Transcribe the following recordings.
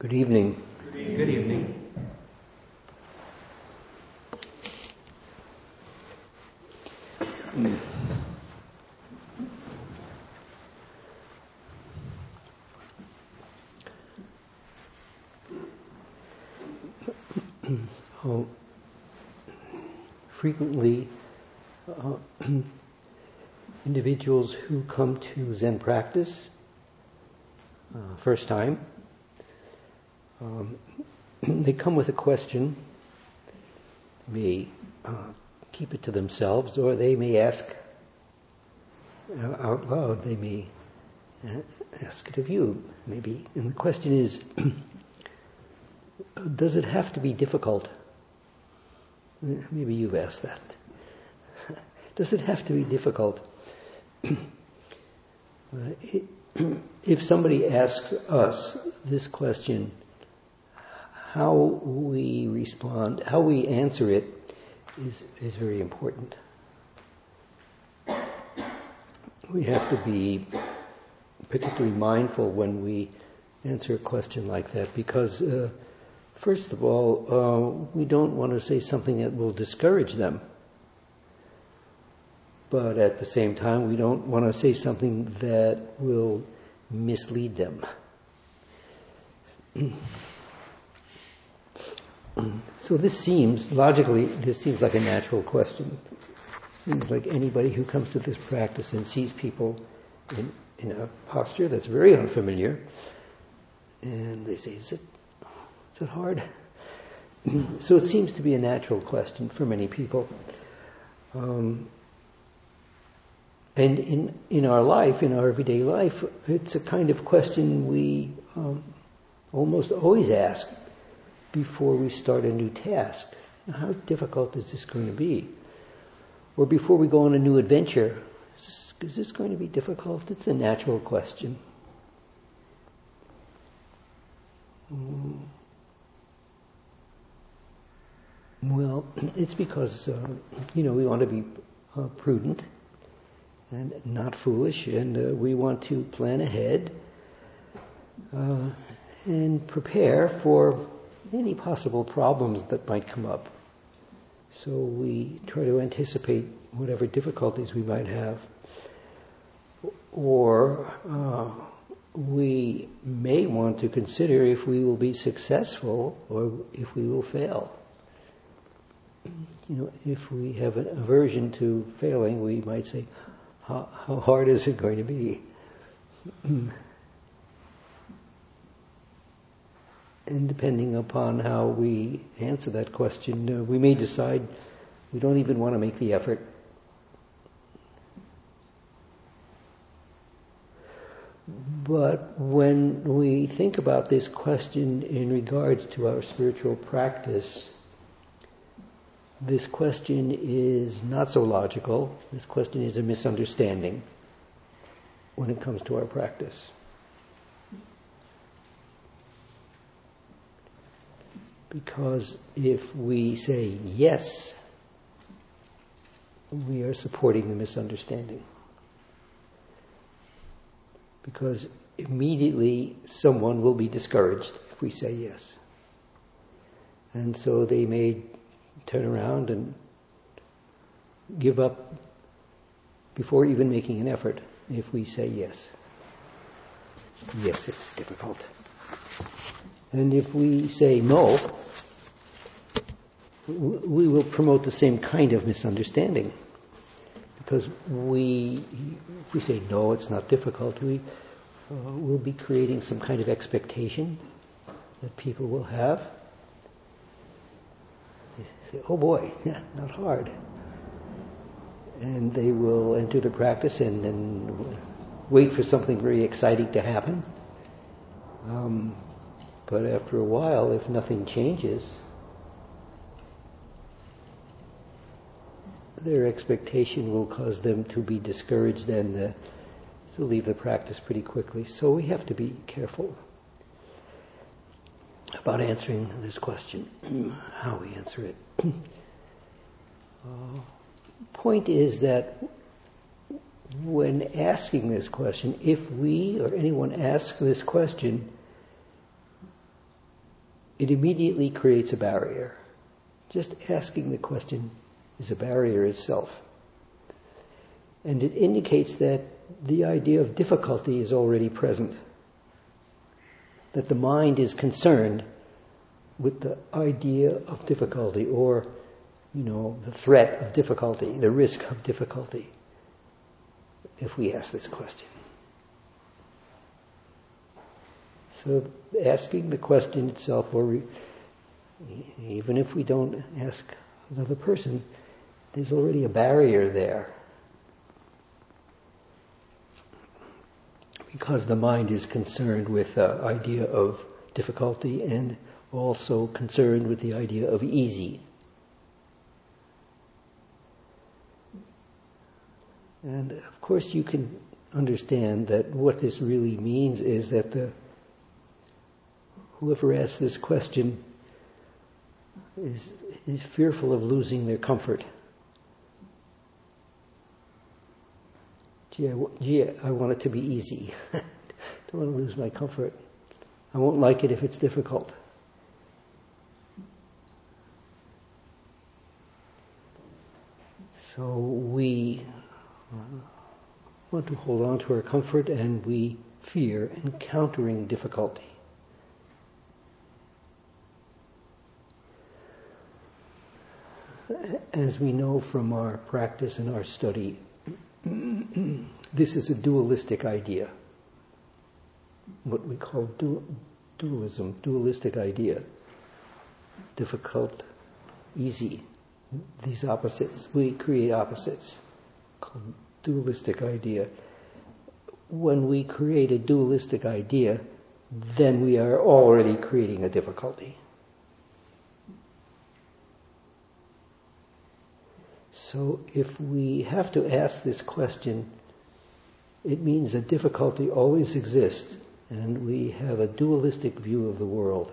Good evening. Good evening. Frequently, individuals who come to Zen practice first time, they come with a question, may keep it to themselves, or they may ask out loud. They may ask it of you, maybe. And the question is, does it have to be difficult? Maybe you've asked that. Does it have to be difficult? If somebody asks us this question, how we respond, how we answer it is very important. We have to be particularly mindful when we answer a question like that, because first of all, we don't want to say something that will discourage them. But at the same time, we don't want to say something that will mislead them. So this seems like a natural question. Seems like anybody who comes to this practice and sees people in a posture that's very unfamiliar, and they say, is it hard? So it seems to be a natural question for many people. And in our life, in our everyday life, it's a kind of question we almost always ask before we start a new task. How difficult is this going to be? Or before we go on a new adventure, is this going to be difficult? It's a natural question. Well, it's because, we want to be prudent and not foolish, and we want to plan ahead and prepare for any possible problems that might come up. So we try to anticipate whatever difficulties we might have. Or we may want to consider if we will be successful or if we will fail. If we have an aversion to failing, we might say, how hard is it going to be? And depending upon how we answer that question, we may decide we don't even want to make the effort. But when we think about this question in regards to our spiritual practice, this question is not so logical. This question is a misunderstanding when it comes to our practice. Because if we say yes, we are supporting the misunderstanding. Because immediately someone will be discouraged if we say yes. And so they may turn around and give up before even making an effort if we say yes. Yes, it's difficult. And if we say no, we will promote the same kind of misunderstanding. Because if we say no, it's not difficult, we will be creating some kind of expectation that people will have. They say, oh boy, not hard. And they will enter the practice and then wait for something very exciting to happen. But after a while, if nothing changes, their expectation will cause them to be discouraged and to leave the practice pretty quickly. So we have to be careful about answering this question, how we answer it. Point is that when asking this question, if we or anyone asks this question, it immediately creates a barrier. Just asking the question is a barrier itself. And it indicates that the idea of difficulty is already present. That the mind is concerned with the idea of difficulty, or, the threat of difficulty, the risk of difficulty, if we ask this question. So asking the question itself, or even if we don't ask another person, there's already a barrier there. Because the mind is concerned with the idea of difficulty and also concerned with the idea of easy. And of course you can understand that what this really means is that whoever asks this question is fearful of losing their comfort. Gee, I want it to be easy. Don't want to lose my comfort. I won't like it if it's difficult. So we want to hold on to our comfort, and we fear encountering difficulty. As we know from our practice and our study, this is a dualistic idea. What we call dualism, dualistic idea. Difficult, easy. These opposites, we create opposites, called dualistic idea. When we create a dualistic idea, then we are already creating a difficulty. So if we have to ask this question, it means that difficulty always exists, and we have a dualistic view of the world.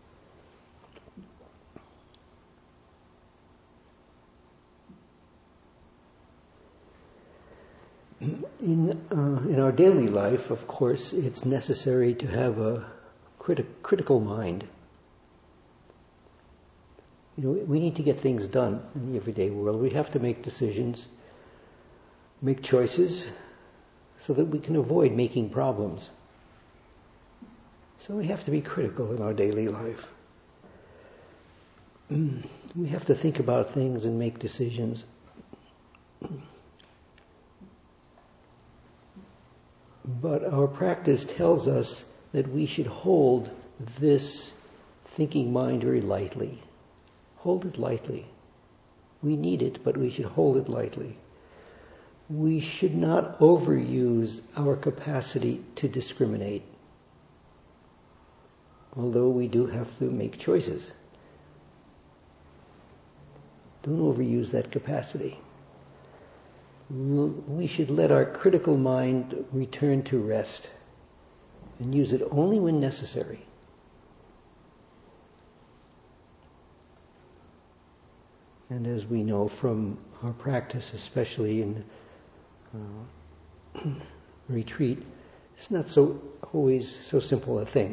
In our daily life, of course, it's necessary to have a critical mind. We need to get things done in the everyday world. We have to make decisions, make choices, so that we can avoid making problems. So we have to be critical in our daily life. We have to think about things and make decisions. But our practice tells us that we should hold this thinking mind very lightly. Hold it lightly. We need it, but we should hold it lightly. We should not overuse our capacity to discriminate, although we do have to make choices. Don't overuse that capacity. We should let our critical mind return to rest and use it only when necessary. And as we know from our practice, especially in retreat, it's not always so simple a thing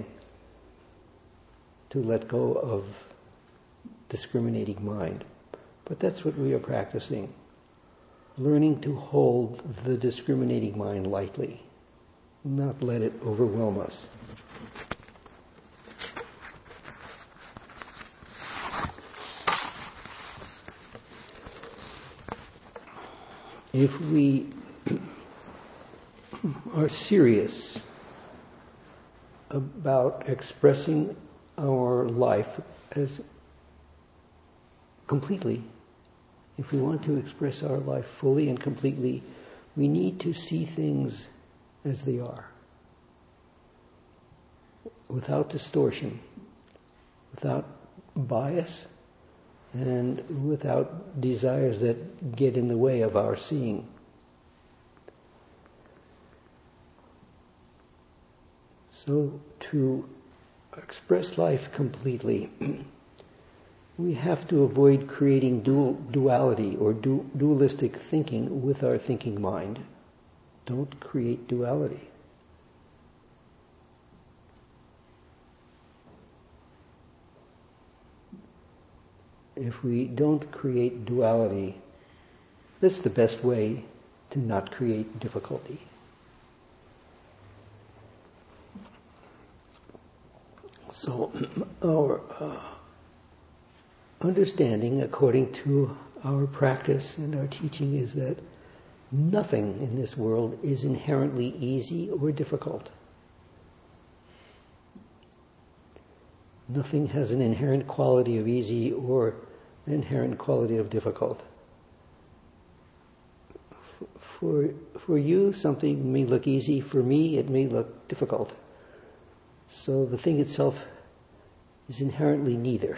to let go of discriminating mind. But that's what we are practicing. Learning to hold the discriminating mind lightly, not let it overwhelm us. If we are serious about expressing our life as completely, if we want to express our life fully and completely, we need to see things as they are, without distortion, without bias, and without desires that get in the way of our seeing. So to express life completely, we have to avoid creating duality or dualistic thinking with our thinking mind. Don't create duality. if we don't create duality, that's the best way to not create difficulty. So our understanding, according to our practice and our teaching, is that nothing in this world is inherently easy or difficult. Nothing has an inherent quality of easy or an inherent quality of difficult. For you, something may look easy. For me, it may look difficult. So the thing itself is inherently neither.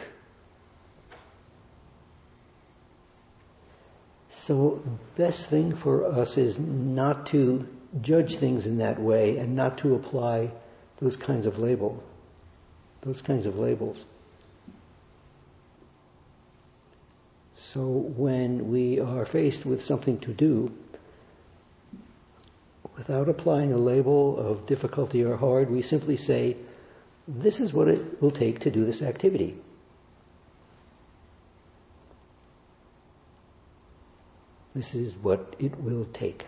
So the best thing for us is not to judge things in that way and not to apply those kinds of labels. So when we are faced with something to do, without applying a label of difficulty or hard, we simply say, this is what it will take to do this activity. This is what it will take.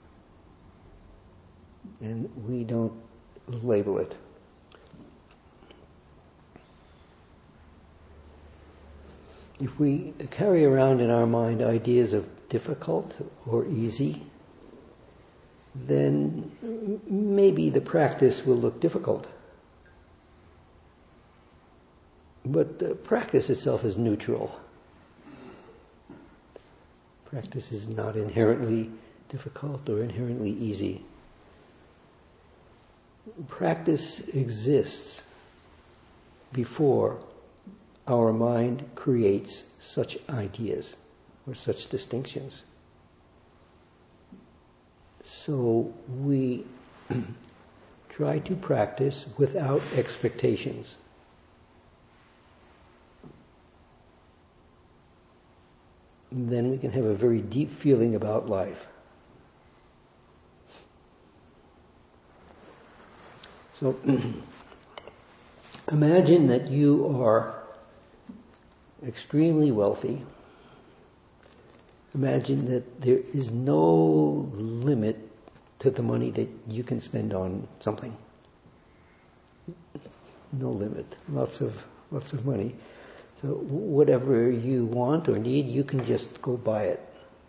And we don't label it. If we carry around in our mind ideas of difficult or easy, then maybe the practice will look difficult. But the practice itself is neutral. Practice is not inherently difficult or inherently easy. Practice exists before our mind creates such ideas or such distinctions. So we try to practice without expectations. And then we can have a very deep feeling about life. So imagine that you are extremely wealthy. Imagine that there is no limit to the money that you can spend on something. No limit. Lots of money. So whatever you want or need, you can just go buy it.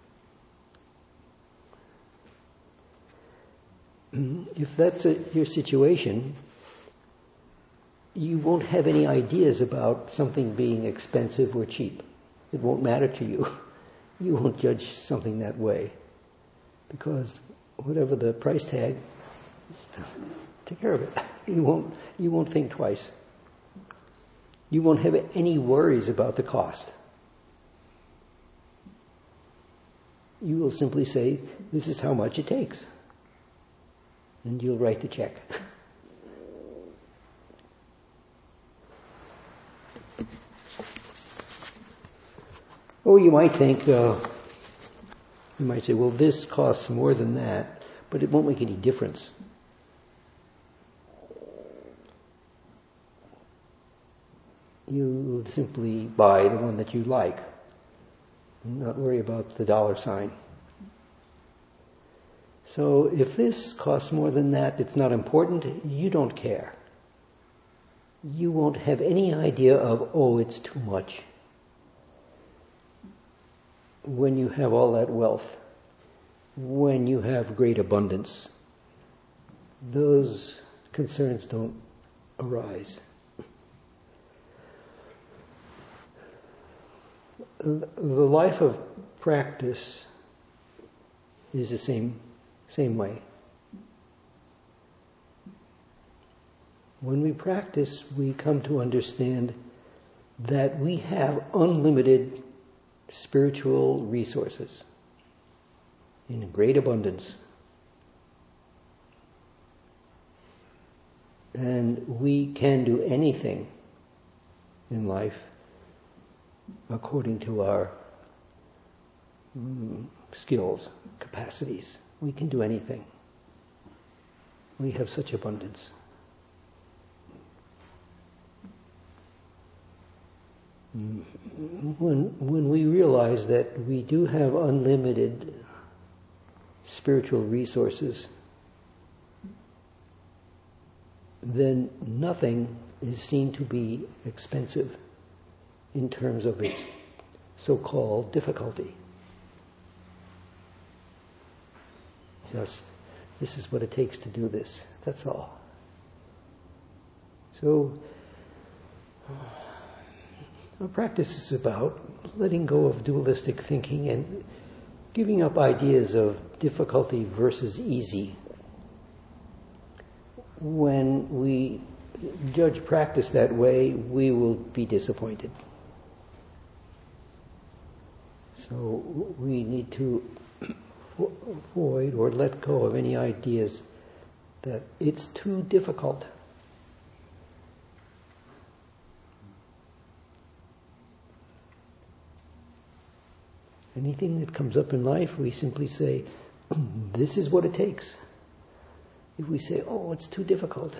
If that's your situation, you won't have any ideas about something being expensive or cheap. It won't matter to you. You won't judge something that way. Because whatever the price tag, take care of it. You won't think twice. You won't have any worries about the cost. You will simply say, this is how much it takes. And you'll write the check. Or you might think, you might say, well, this costs more than that, but it won't make any difference. You simply buy the one that you like and not worry about the dollar sign. So if this costs more than that, it's not important, you don't care. You won't have any idea of, oh, it's too much. When you have all that wealth, when you have great abundance, those concerns don't arise. The life of practice is the same way. When we practice, we come to understand that we have unlimited spiritual resources in great abundance. And we can do anything in life according to our skills, capacities. We can do anything. We have such abundance. When we realize that we do have unlimited spiritual resources, then nothing is seen to be expensive in terms of its so-called difficulty. Just, this is what it takes to do this. That's all. So, our practice is about letting go of dualistic thinking and giving up ideas of difficulty versus easy. When we judge practice that way, we will be disappointed. So we need to avoid or let go of any ideas that it's too difficult. Anything that comes up in life, we simply say, this is what it takes. If we say, oh, it's too difficult,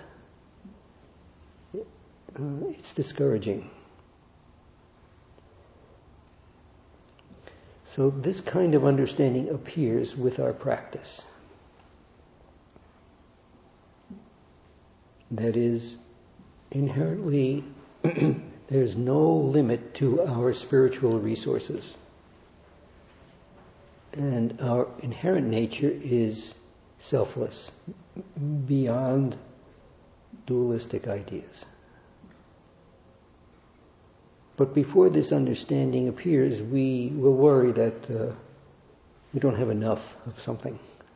it's discouraging. So this kind of understanding appears with our practice. That is, inherently, there's no limit to our spiritual resources. And our inherent nature is selfless, beyond dualistic ideas. But before this understanding appears, we will worry that we don't have enough of something.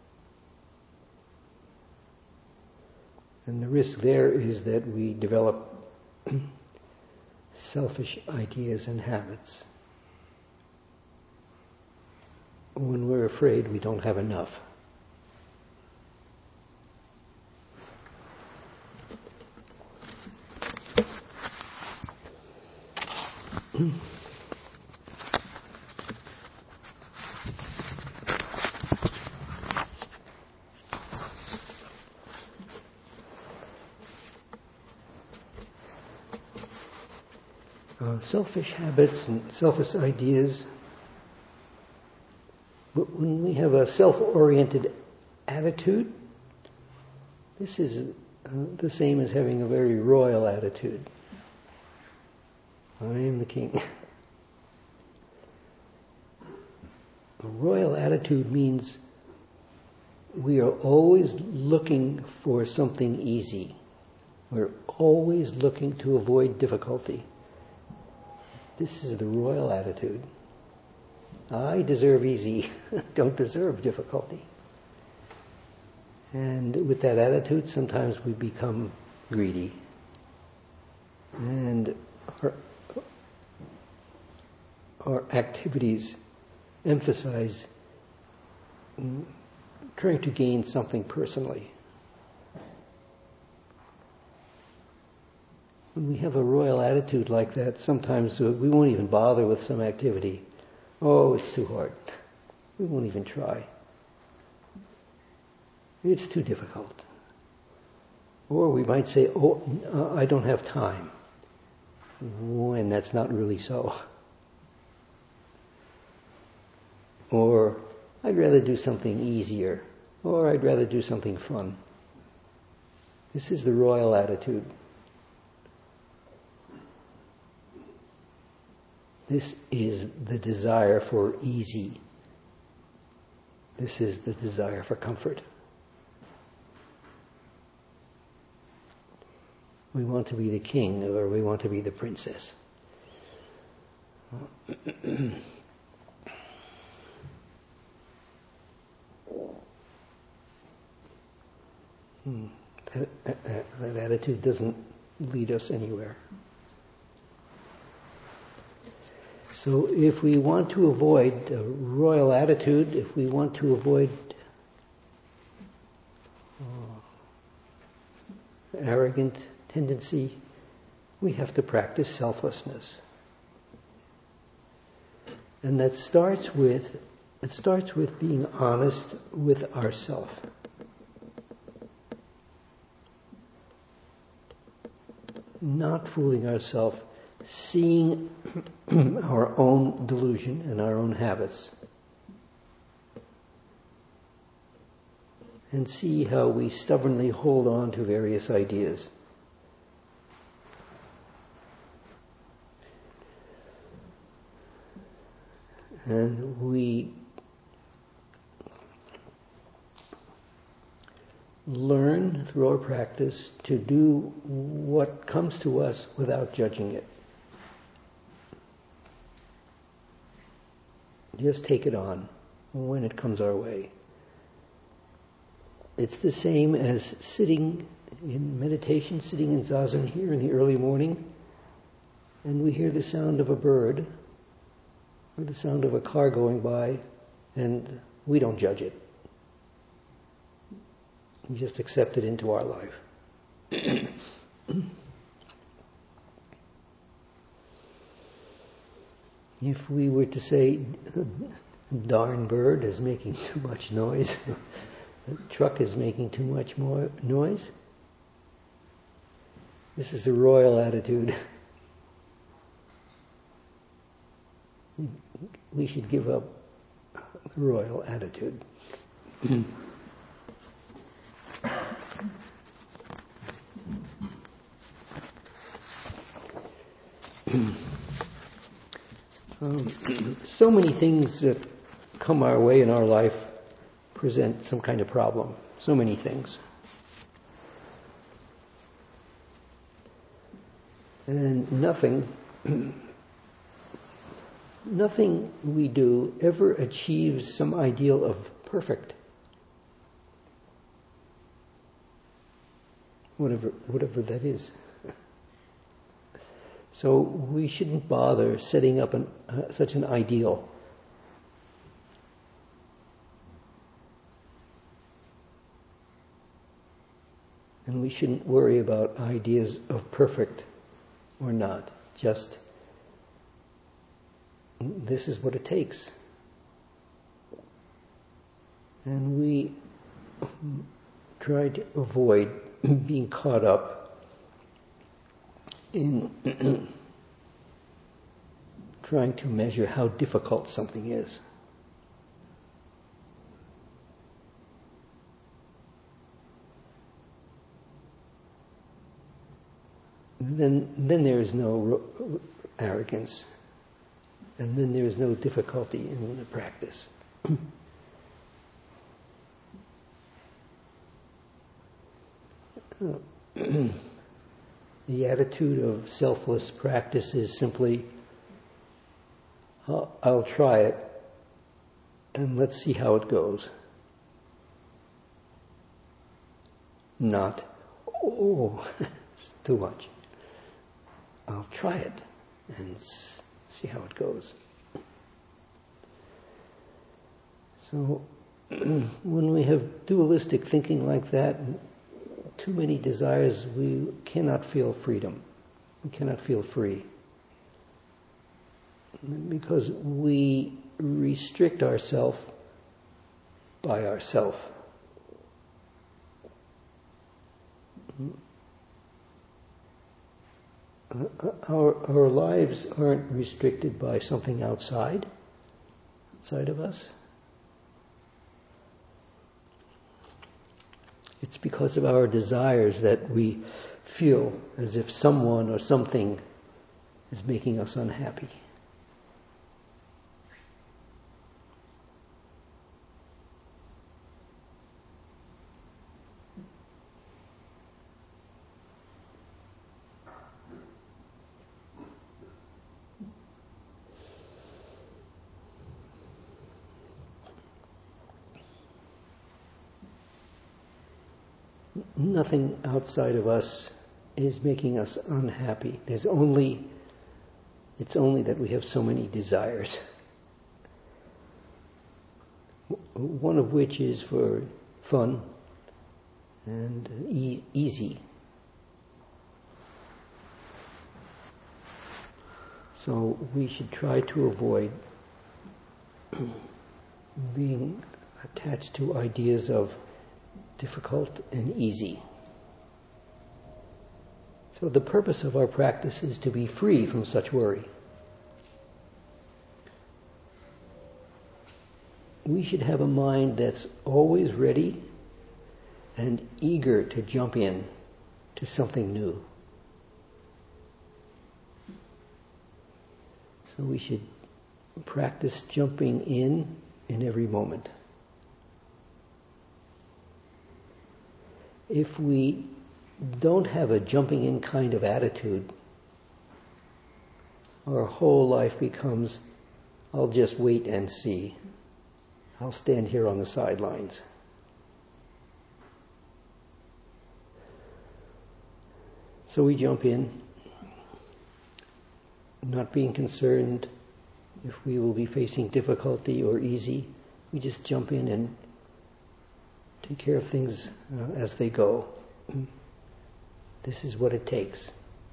And the risk there is that we develop selfish ideas and habits when we're afraid we don't have enough. Selfish habits and selfish ideas, when we have a self-oriented attitude, this is the same as having a very royal attitude. I am the king. A royal attitude means we are always looking for something easy. We're always looking to avoid difficulty. This is the royal attitude. I deserve easy, don't deserve difficulty. And with that attitude, sometimes we become greedy. And our activities emphasize trying to gain something personally. When we have a royal attitude like that, sometimes we won't even bother with some activity. Oh, it's too hard. We won't even try. It's too difficult. Or we might say, oh, I don't have time. When that's not really so. Or, I'd rather do something easier. Or, I'd rather do something fun. This is the royal attitude. This is the desire for easy. This is the desire for comfort. We want to be the king or we want to be the princess. That attitude doesn't lead us anywhere. So if we want to avoid a royal attitude, if we want to avoid arrogant tendency, we have to practice selflessness. And that starts with being honest with ourselves. Not fooling ourselves, seeing our own delusion and our own habits, and see how we stubbornly hold on to various ideas. And we learn through our practice to do what comes to us without judging it. Just take it on when it comes our way. It's the same as sitting in meditation, sitting in zazen here in the early morning, and we hear the sound of a bird or the sound of a car going by, and we don't judge it. We just accept it into our life. If we were to say, darn bird is making too much noise, the truck is making too much more noise, this is the royal attitude. We should give up the royal attitude. So many things that come our way in our life present some kind of problem. So many things. And nothing we do ever achieves some ideal of perfect. Whatever that is. So we shouldn't bother setting up such an ideal. And we shouldn't worry about ideas of perfect or not. Just, this is what it takes. And we try to avoid being caught up in trying to measure how difficult something is. Then there is no arrogance, and then there is no difficulty in the practice. The attitude of selfless practice is simply, I'll try it, and let's see how it goes. Not, it's too much. I'll try it and see how it goes. So, when we have dualistic thinking like that, too many desires, we cannot feel freedom. We cannot feel free. Because we restrict ourselves by ourself. Our lives aren't restricted by something outside of us. It's because of our desires that we feel as if someone or something is making us unhappy. Nothing outside of us is making us unhappy. It's only that we have so many desires. One of which is for fun and easy. So we should try to avoid being attached to ideas of difficult and easy. So the purpose of our practice is to be free from such worry. We should have a mind that's always ready and eager to jump in to something new. So we should practice jumping in every moment. If we don't have a jumping in kind of attitude, our whole life becomes, I'll just wait and see. I'll stand here on the sidelines. So we jump in, not being concerned if we will be facing difficulty or easy. We just jump in and take care of things as they go. This is what it takes.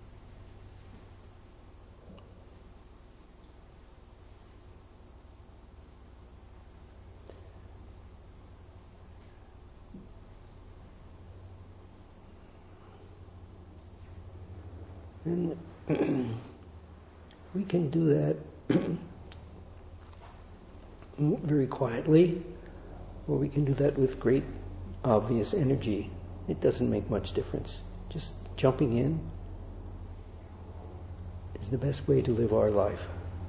And we can do that very quietly, or we can do that with great obvious energy. It doesn't make much difference. Just jumping in is the best way to live our life.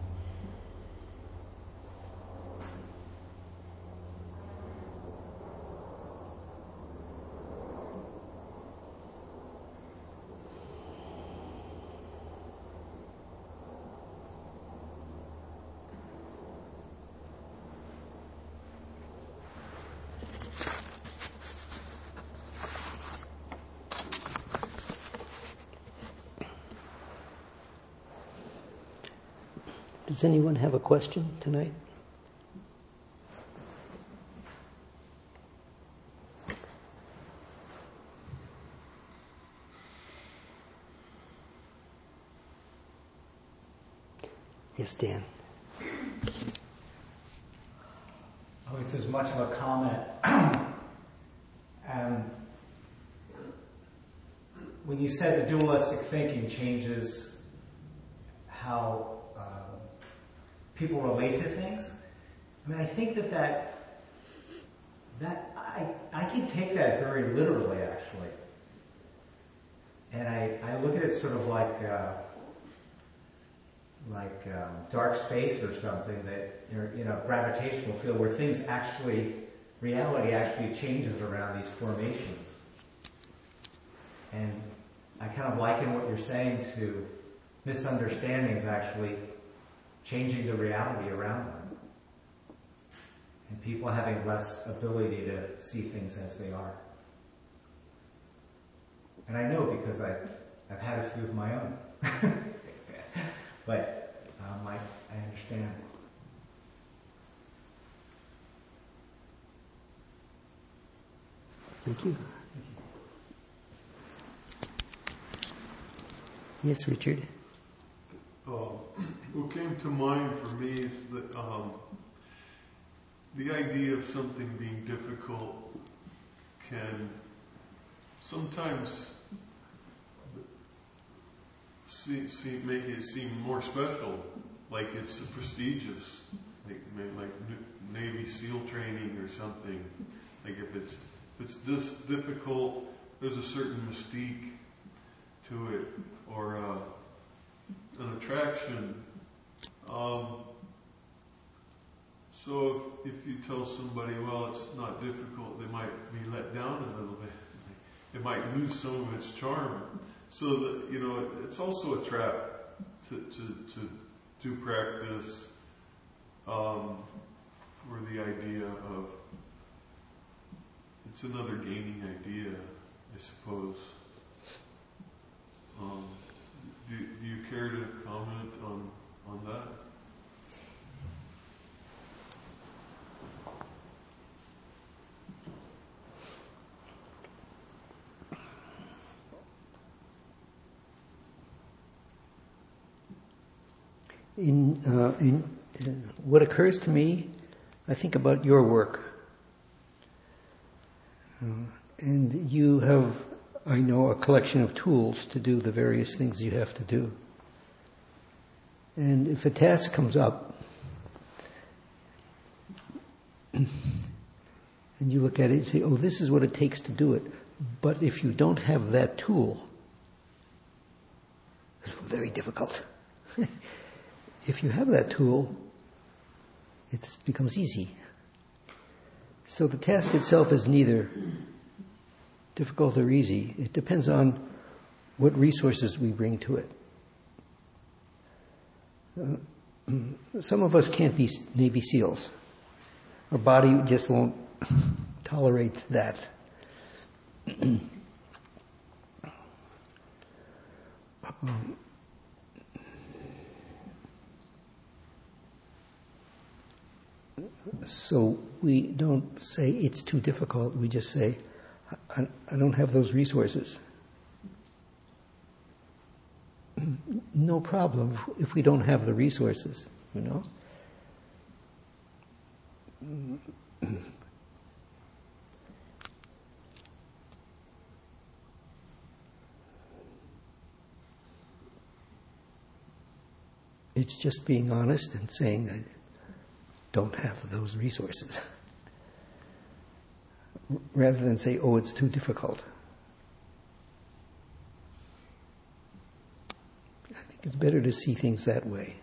Does anyone have a question tonight? Yes, Dan. Oh, it's as much of a comment. And when you said the dualistic thinking changes how people relate to things, I mean, I think that I can take that very literally, actually. And I look at it sort of like dark space or something, that, gravitational field where things reality actually changes around these formations. And I kind of liken what you're saying to misunderstandings actually changing the reality around them. And people having less ability to see things as they are. And I know because I've had a few of my own. But I understand. Thank you. Yes, Richard. What came to mind for me is that the idea of something being difficult can sometimes make it seem more special, like it's prestigious, like Navy SEAL training or something. Like if it's this difficult, there's a certain mystique to it, or an attraction. So if you tell somebody, well, it's not difficult, they might be let down a little bit. It might lose some of its charm. So that, it's also a trap to do practice for the idea of, it's another gaining idea, I suppose. Do you care to comment on that? In what occurs to me, I think about your work. And you have I know a collection of tools to do the various things you have to do. And if a task comes up, and you look at it and say, oh, this is what it takes to do it. But if you don't have that tool, it's very difficult. If you have that tool, it becomes easy. So the task itself is neither difficult or easy. It depends on what resources we bring to it. Some of us can't be Navy SEALs. Our body just won't tolerate that. So we don't say it's too difficult. We just say, I don't have those resources. No problem if we don't have the resources, you know. It's just being honest and saying I don't have those resources. Rather than say, oh, it's too difficult. I think it's better to see things that way.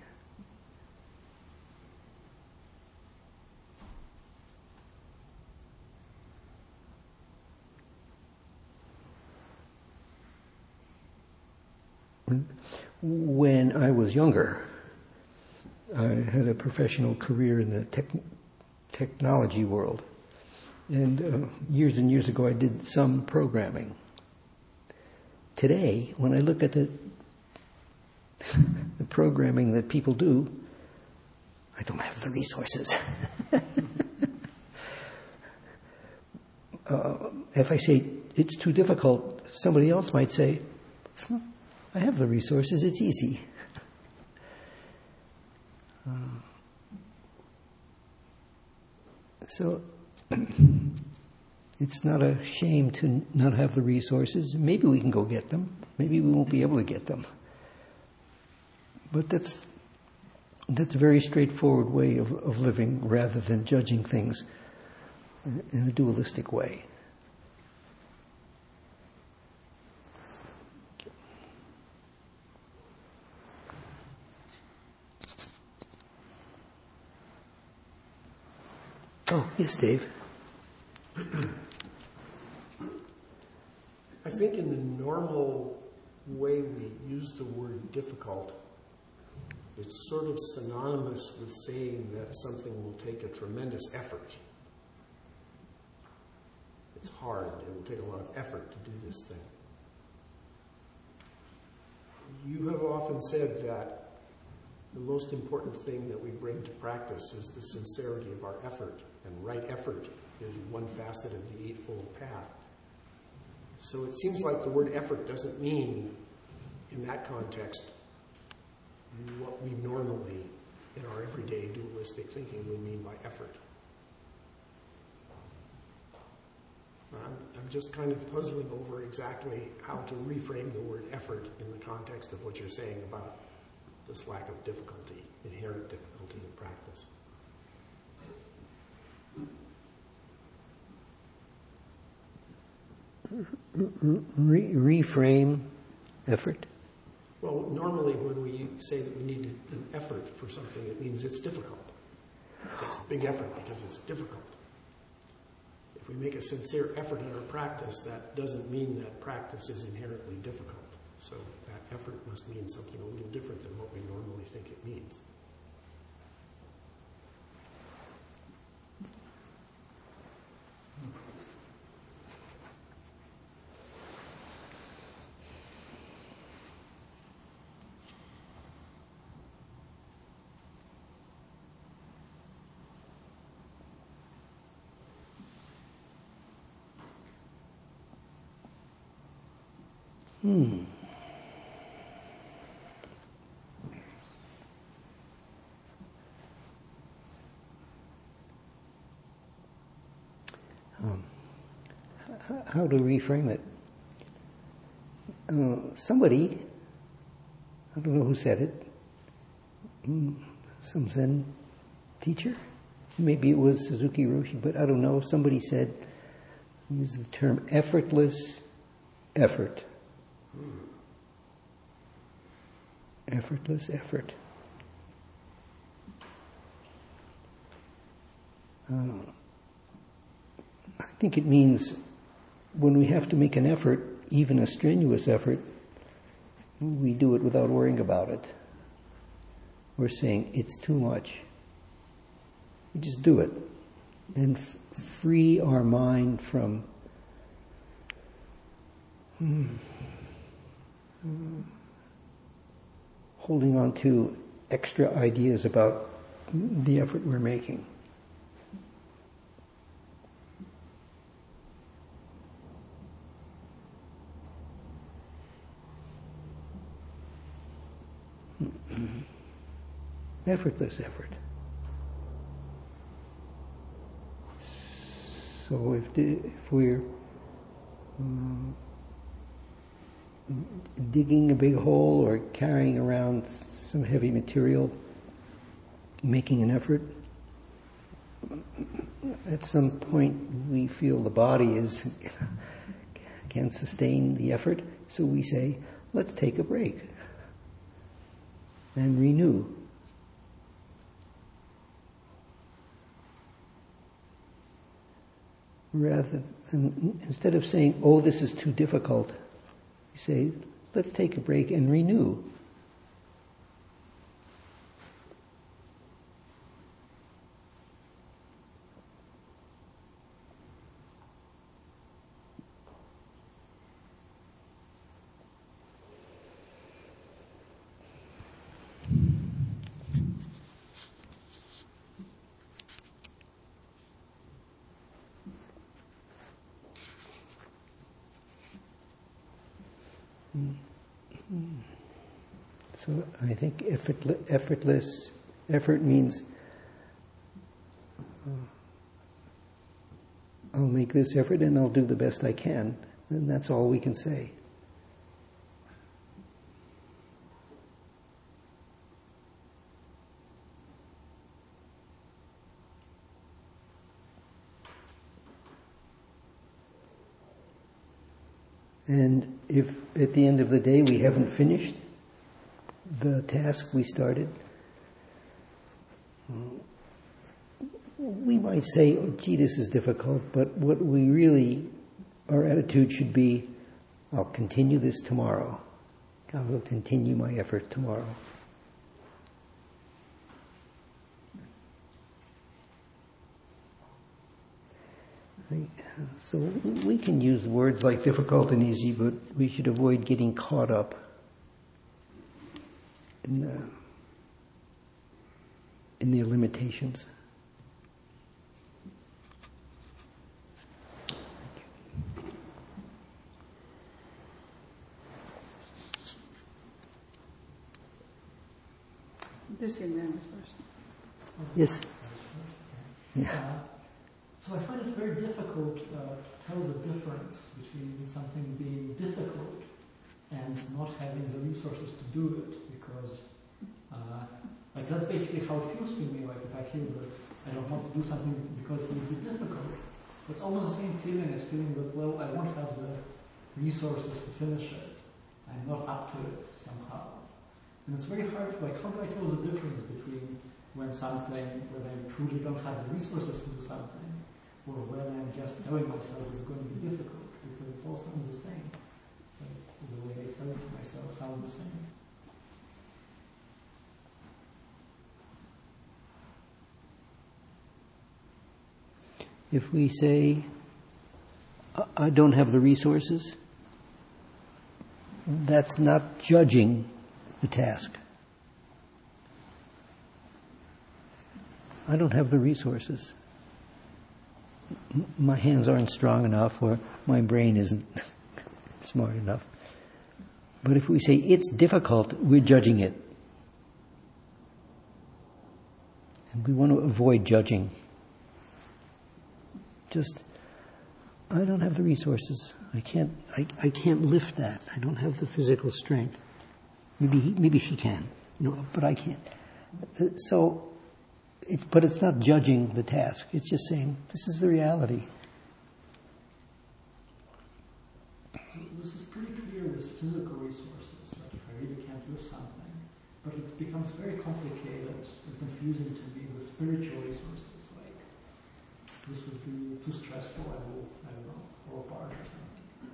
When I was younger, I had a professional career in the technology world. And years and years ago, I did some programming. Today, when I look at the programming that people do, I don't have the resources. If I say it's too difficult, somebody else might say, I have the resources, it's easy. So it's not a shame to not have the resources. Maybe we can go get them. Maybe we won't be able to get them. But that's a very straightforward way of living rather than judging things in a dualistic way. Oh, yes, Dave. I think in the normal way we use the word difficult, it's sort of synonymous with saying that something will take a tremendous effort. It's hard. It will take a lot of effort to do this thing. You have often said that the most important thing that we bring to practice is the sincerity of our effort, and right effort is one facet of the Eightfold Path. So it seems like the word effort doesn't mean, in that context, what we normally, in our everyday dualistic thinking, would mean by effort. I'm just kind of puzzling over exactly how to reframe the word effort in the context of what you're saying about this lack of difficulty, inherent difficulty in practice. Reframe effort? Well, normally when we say that we need an effort for something, it means it's difficult. It's a big effort because it's difficult. If we make a sincere effort in our practice, that doesn't mean that practice is inherently difficult. So that effort must mean something a little different than what we normally think it means. How to reframe it? somebody, I don't know who said it, some Zen teacher, maybe it was Suzuki Roshi, but I don't know, somebody said, use the term effortless effort. Effortless effort. I think it means when we have to make an effort, even a strenuous effort, we do it without worrying about it. We're saying it's too much. We just do it and free our mind from holding on to extra ideas about the effort we're making. Effortless effort. So if we're digging a big hole or carrying around some heavy material, making an effort, at some point we feel the body can't sustain the effort, so we say, let's take a break and renew. Rather than, instead of saying, oh, this is too difficult, we say, let's take a break and renew. So I think effortless effort means I'll make this effort and I'll do the best I can, and that's all we can say. And if at the end of the day we haven't finished the task we started, we might say, oh, gee, this is difficult, but what we really, our attitude should be, I'll continue this tomorrow. I will continue my effort tomorrow. So we can use words like difficult and easy, but we should avoid getting caught up in their limitations. This young man was first. Yes. So I find it very difficult to tell the difference between something being difficult and not having the resources to do it, because like that's basically how it feels to me. Like if I feel that I don't want to do something because it would be difficult, it's almost the same feeling as feeling that, well, I won't have the resources to finish it. I'm not up to it somehow. And it's very hard, like how do I tell the difference between when I truly don't have the resources to do something, or when I'm just telling myself it's going to be difficult, because it all sounds the same. The way I tell it to myself sounds the same. If we say, I don't have the resources, that's not judging the task. I don't have the resources. My hands aren't strong enough, or my brain isn't smart enough. But if we say it's difficult, we're judging it. And we want to avoid judging. Just, I don't have the resources. I can't lift that. I don't have the physical strength. Maybe she can, but I can't. But it's not judging the task. It's just saying, this is the reality. So this is pretty clear with physical resources. Like if I really can't lift something, but it becomes very complicated and confusing to me with spiritual resources. Like this would be too stressful. I don't know, fall apart or something.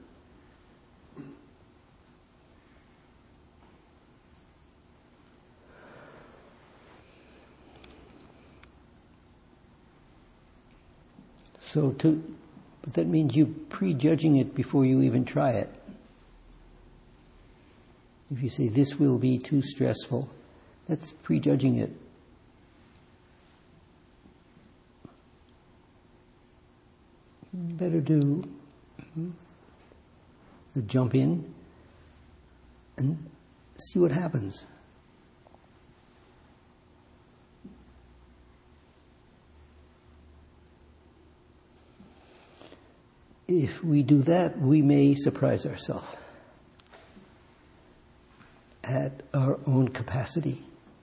But that means you prejudging it before you even try it. If you say, this will be too stressful, that's prejudging it. Better to jump in and see what happens. If we do that, we may surprise ourselves at our own capacity.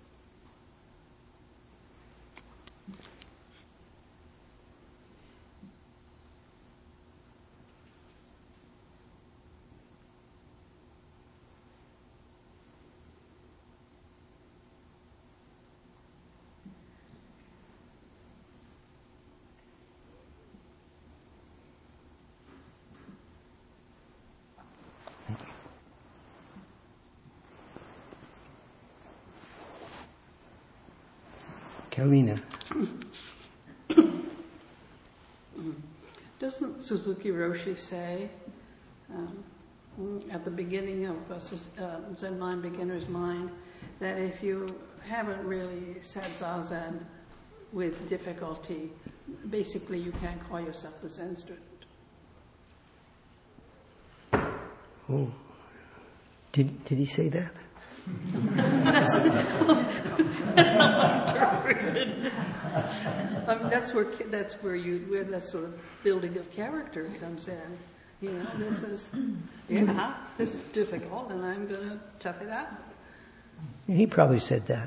Carolina. Doesn't Suzuki Roshi say at the beginning of Zen Mind, Beginner's Mind, that if you haven't really said Zazen with difficulty, basically you can't call yourself a Zen student? Oh, did he say that? That's not interpreted. I mean, that's where that sort of building of character comes in. This is difficult, and I'm going to tough it out. He probably said that.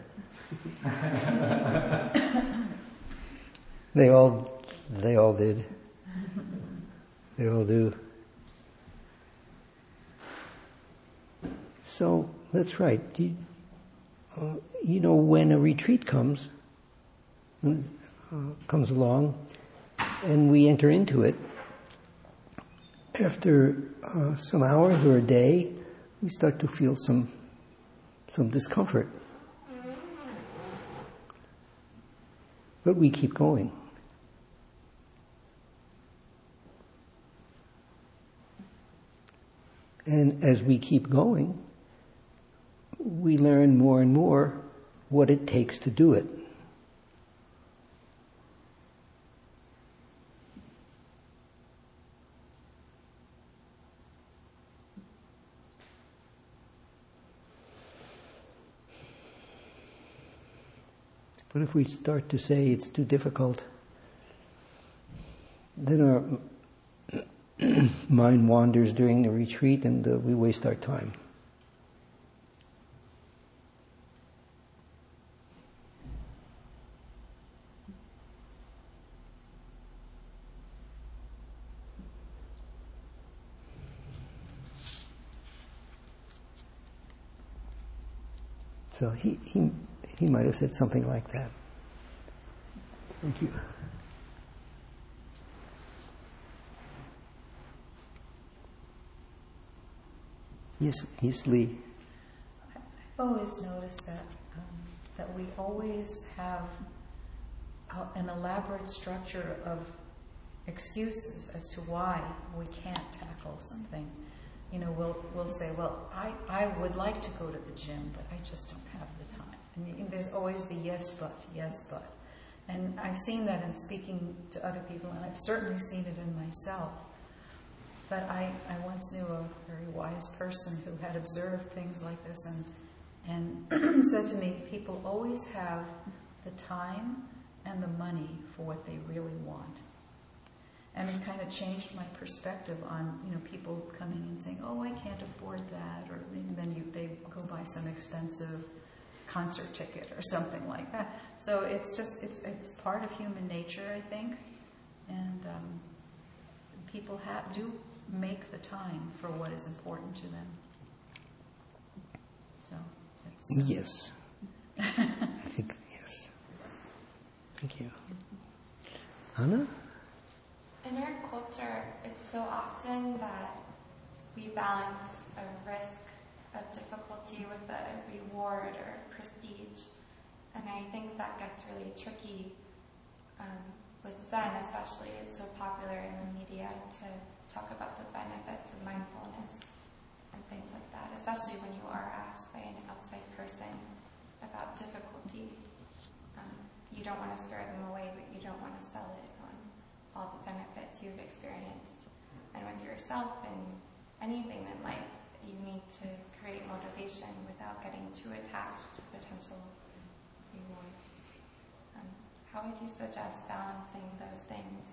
They all did. They all do. So that's right. When a retreat comes along, and we enter into it, after some hours or a day, we start to feel some discomfort. But we keep going. And as we keep going, we learn more and more what it takes to do it. But if we start to say it's too difficult, then our mind wanders during the retreat and we waste our time. So he might have said something like that. Thank you. Yes, Lee. I've always noticed that we always have an elaborate structure of excuses as to why we can't tackle something. We'll say, well, I would like to go to the gym, but I just don't have the time. And there's always the yes, but. And I've seen that in speaking to other people, and I've certainly seen it in myself. But I once knew a very wise person who had observed things like this and said to me, people always have the time and the money for what they really want. And it kind of changed my perspective on, people coming and saying, "Oh, I can't afford that," or then they go buy some expensive concert ticket or something like that. So it's part of human nature, I think, and people do make the time for what is important to them. So it's yes, I think yes. Thank you, Anna. In our culture, it's so often that we balance a risk of difficulty with a reward or prestige. And I think that gets really tricky with Zen, especially. It's so popular in the media to talk about the benefits of mindfulness and things like that, especially when you are asked by an outside person about difficulty. You don't want to scare them away, but you don't want to sell it on all the benefits you've experienced. And with yourself and anything in life, you need to create motivation without getting too attached to potential rewards. How would you suggest balancing those things?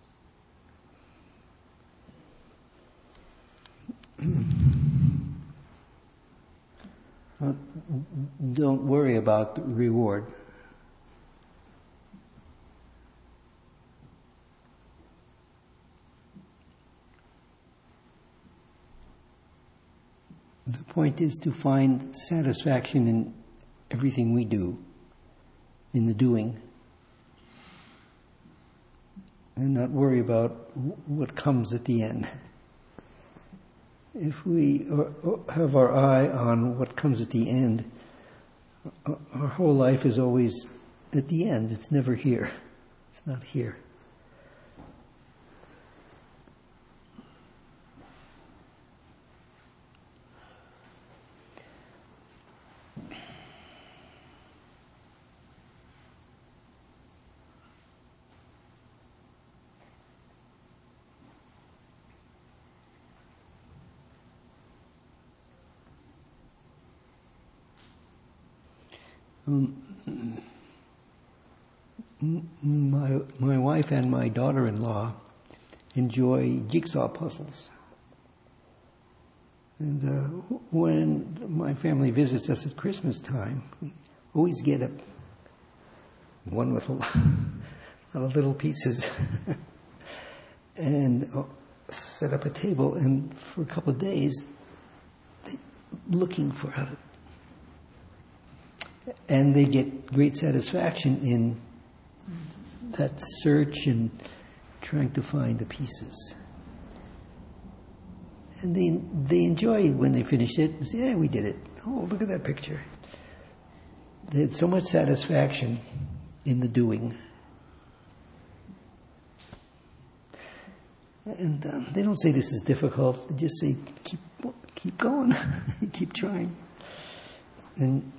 Don't worry about the reward. The point is to find satisfaction in everything we do, in the doing, and not worry about what comes at the end. If we have our eye on what comes at the end, our whole life is always at the end. It's never here. It's not here. My wife and my daughter-in-law enjoy jigsaw puzzles. And when my family visits us at Christmas time, we always get one with a lot of little pieces and set up a table, and for a couple of days, looking for how to. And they get great satisfaction in that search and trying to find the pieces. And they enjoy it when they finish it and say, "Yeah, we did it. Oh, look at that picture." They had so much satisfaction in the doing. And they don't say this is difficult. They just say, keep going, keep trying. And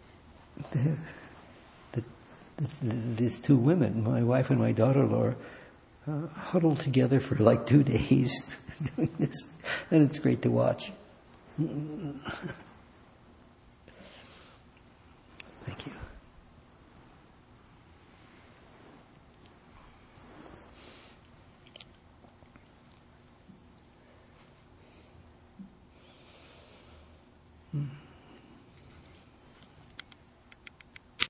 these two women, my wife and my daughter-in-law, huddled together for like 2 days doing this, and it's great to watch.